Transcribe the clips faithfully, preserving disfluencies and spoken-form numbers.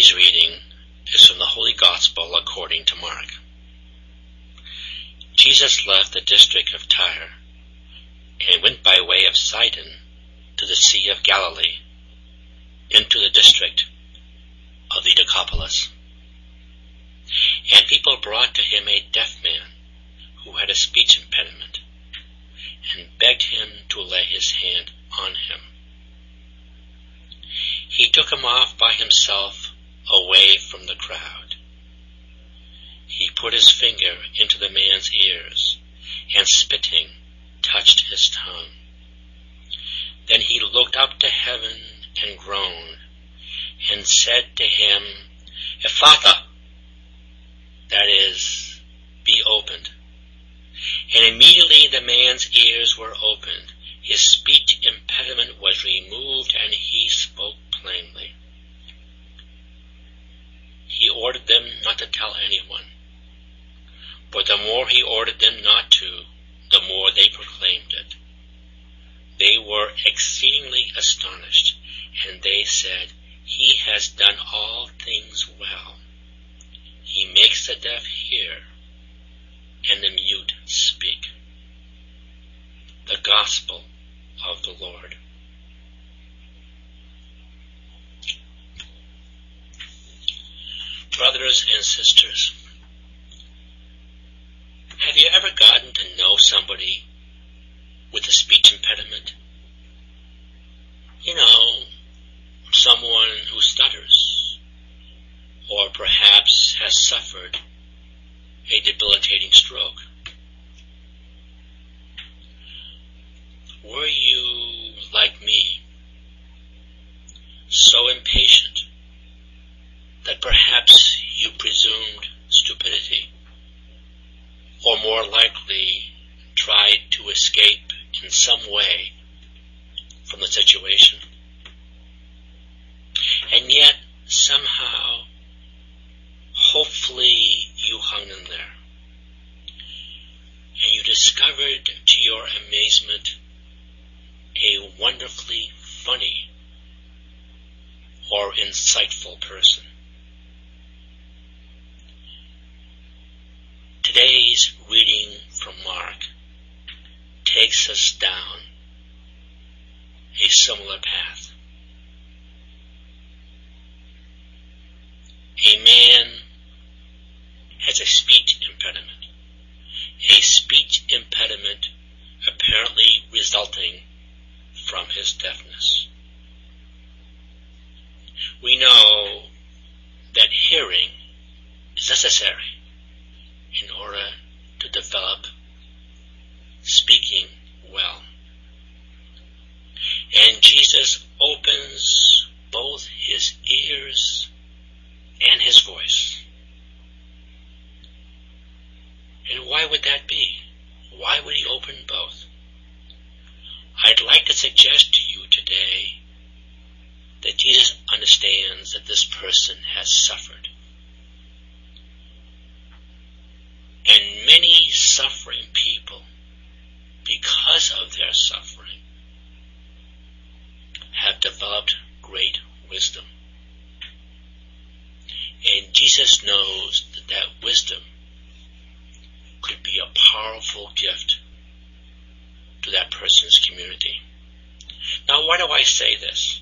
Today's reading is from the Holy Gospel according to Mark. Jesus left the district of Tyre and went by way of Sidon to the Sea of Galilee, into the district of the Decapolis. And people brought to him a deaf man who had a speech impediment, and begged him to lay his hand on him. He took him off by himself away from the crowd. He put his finger into the man's ears, and spitting, touched his tongue. Then he looked up to heaven and groaned, and said to him, Ephphatha, that is, be opened. And immediately the man's ears were opened, his speech impediment was removed, and he spoke plainly. He ordered them not to tell anyone, but the more he ordered them not to, the more they proclaimed it. They were exceedingly astonished, and they said, He has done all things well. He makes the deaf hear, and the mute speak. The Gospel of the Lord. Brothers and sisters, have you ever gotten to know somebody with a speech impediment? You know, someone who stutters, or perhaps has suffered a debilitating stroke. Were you, like me, so impatient that perhaps you presumed stupidity, or more likely tried to escape in some way from the situation? And yet, somehow, hopefully you hung in there, and you discovered to your amazement a wonderfully funny or insightful person. Today's reading from Mark takes us down a similar path. A man has a speech impediment, a speech impediment apparently resulting from his deafness. We know that hearing is necessary in order to develop speaking well. And Jesus opens both his ears and his voice. And why would that be? Why would he open both? I'd like to suggest to you today that Jesus understands that this person has suffered. And many suffering people, because of their suffering, have developed great wisdom. And Jesus knows that that wisdom could be a powerful gift to that person's community. Now, why do I say this?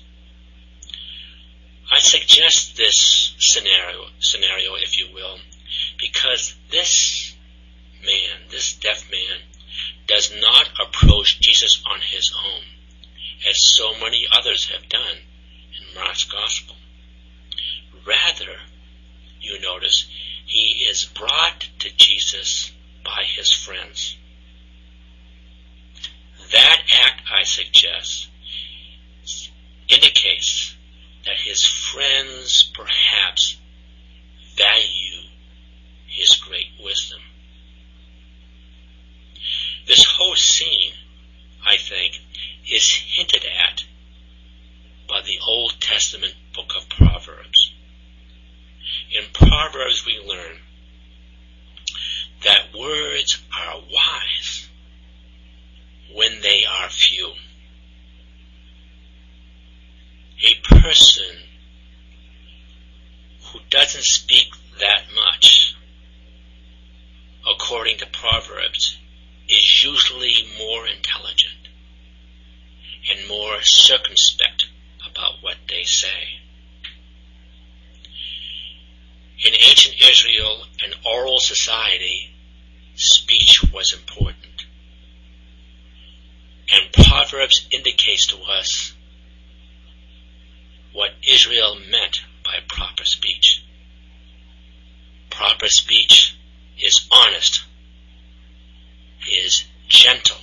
I suggest this scenario, scenario, if you will, because this man, this deaf man, does not approach Jesus on his own, as so many others have done in Mark's Gospel. Rather, you notice, he is brought to Jesus by his friends. That act, I suggest, indicates that his friends perhaps value his great wisdom. This whole scene, I think, is hinted at by the Old Testament book of Proverbs. In Proverbs we learn that words are wise when they are few. A person doesn't speak that much, according to Proverbs, is usually more intelligent and more circumspect about what they say. In ancient Israel, an oral society, speech was important. And Proverbs indicates to us what Israel meant by proper speech. Proper speech is honest, is gentle,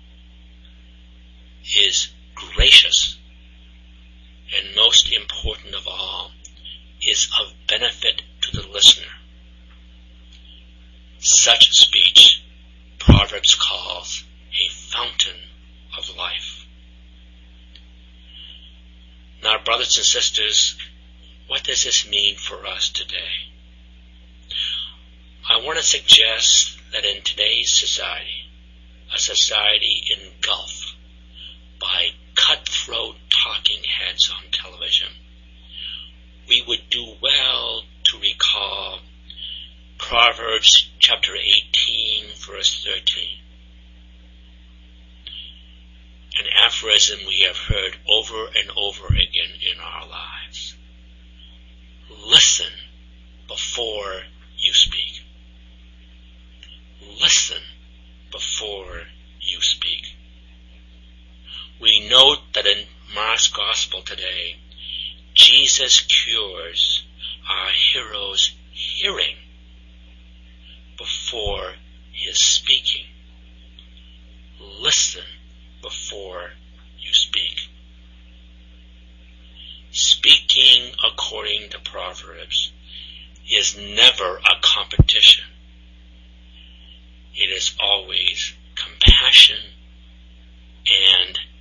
is gracious, and most important of all, is of benefit to the listener. Such speech, Proverbs calls a fountain of life. Now, brothers and sisters, what does this mean for us today? I want to suggest that in today's society, a society engulfed by cutthroat talking heads on television, we would do well to recall Proverbs chapter eighteen, verse thirteen. An aphorism we have heard over and over again in our lives. Listen before you speak. Listen before you speak. We note that in Mark's Gospel today, Jesus cures our hero's hearing before his speaking. Listen before you speak. Speaking according to Proverbs is never a competition. It is always compassion and